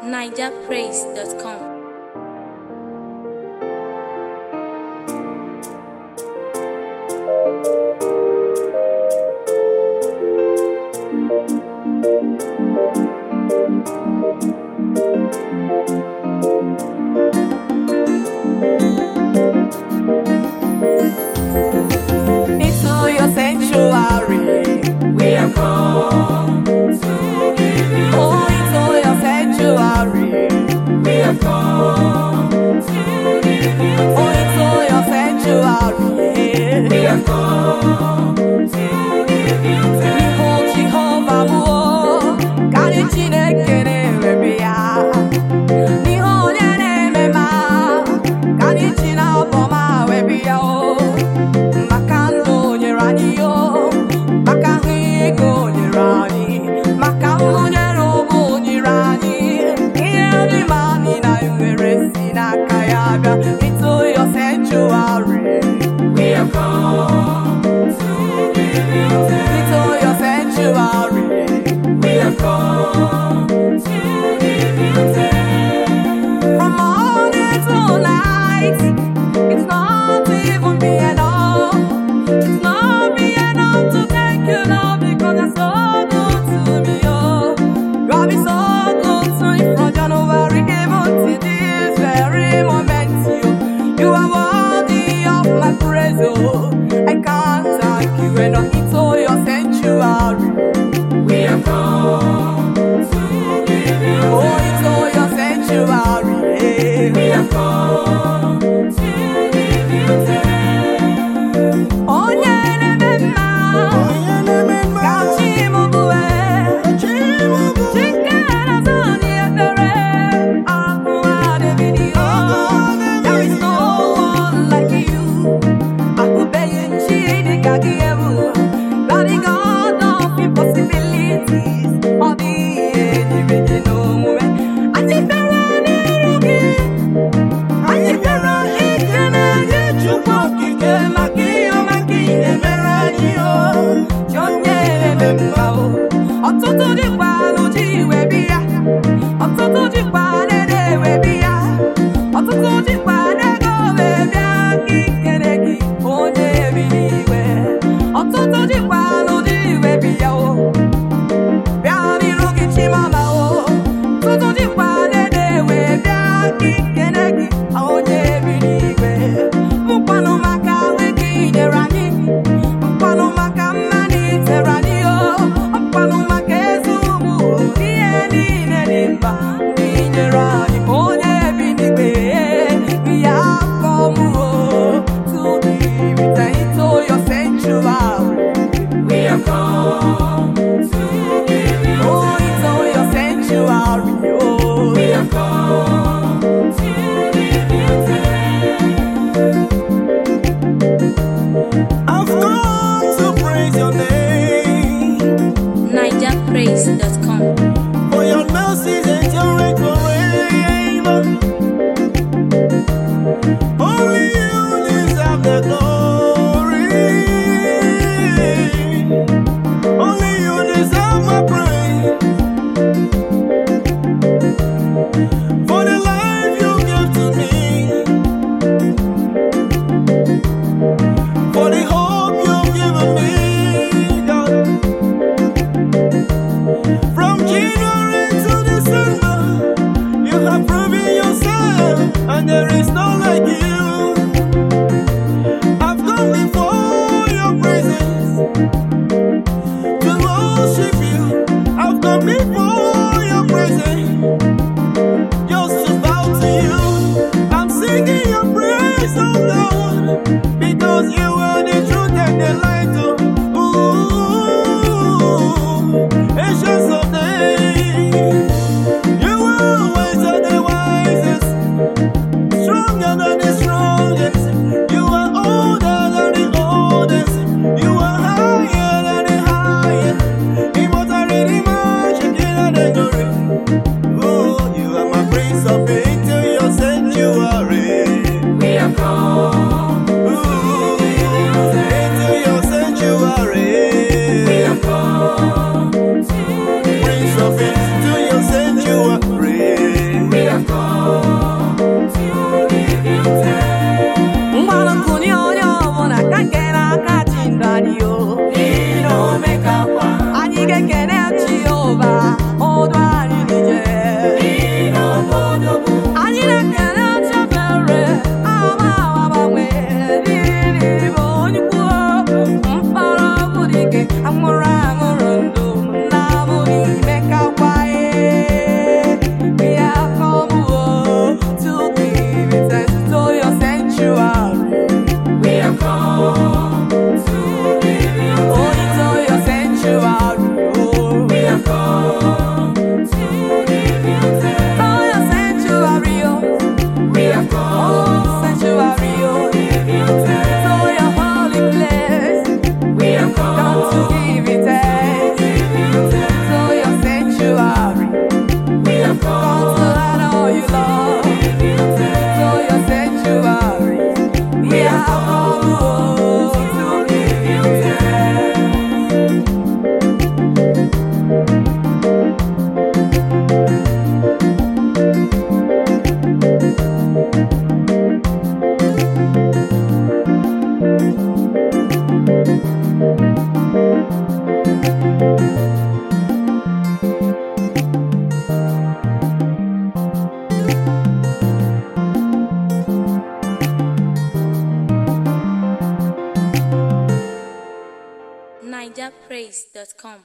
NigerPraise.com. Into your sanctuary, we have come to give you. Oh, into your sanctuary, we have come to give you. Oh, into your sanctuary, we have come to give you. Behold, Jehovah, oh, God, Chineke na-eme ya. N'ihe onye na-eme ma, God, Chineke na-eme ya. Maka ndụ nyere anyị yo, maka ego nyere anyị, maka nyere ụmụ nyere anyị, ihe ndị ma anyị na nwere si n'aka ya bịa. Into your sanctuary, we have come to give you thanks. Into your sanctuary, we have come to give you thanks. From morning to night, it's not even be enough. It's not be enough to thank you, Lord, because you're so good to me, oh. You have been so good to me from January even to this very moment, you are worthy of my praise, oh. I can't thank you enough. Into your sanctuary, we have come to give you thanks. Oh, into your sanctuary, we have come to give you thanks. Ọtụtụ dịkwa n'ụdị iwe bi ya, ọtụtụ dịkwa n'ede iwe bi ya, ọtụtụ dịkwa n'ego wee bịa ka ikele gị onye bi n'iwe. Ọtụtụ dịkwa n'ụdị iwe bi ya o, bịa n'iru gị Chimama o. Ọtụtụ dịkwa n'ede iwe bịa ka ikele gị onye bi n'igwe. Mkpanụ maka nwe gị nyere anyị, mkpanụ maka mmanụ itere anyị o. Mkpanụ maka ezi ụmụ ihe niile dị mkpa ndị nyere anyị onye bi n'igwe. Ya come to be with into your sanctuary. We have come to give you oh, into your sanctuary. Oh, we have come to give you thanks. I've come to praise your name. NigerPraise.com. For your mercies endure forever. Only you deserve the glory. Only you deserve my praise. For the life you gave to me, for the hope you've given me, God. From January to December, NigerPraise.com.